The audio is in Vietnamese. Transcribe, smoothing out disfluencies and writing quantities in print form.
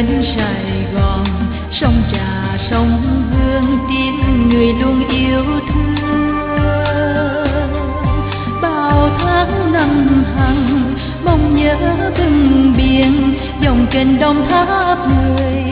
bên Sài Gòn, sông Trà sông Hương tiếng người luôn yêu thương. Bao tháng năm hằng mong nhớ bưng biển, dòng kênh Đồng Tháp người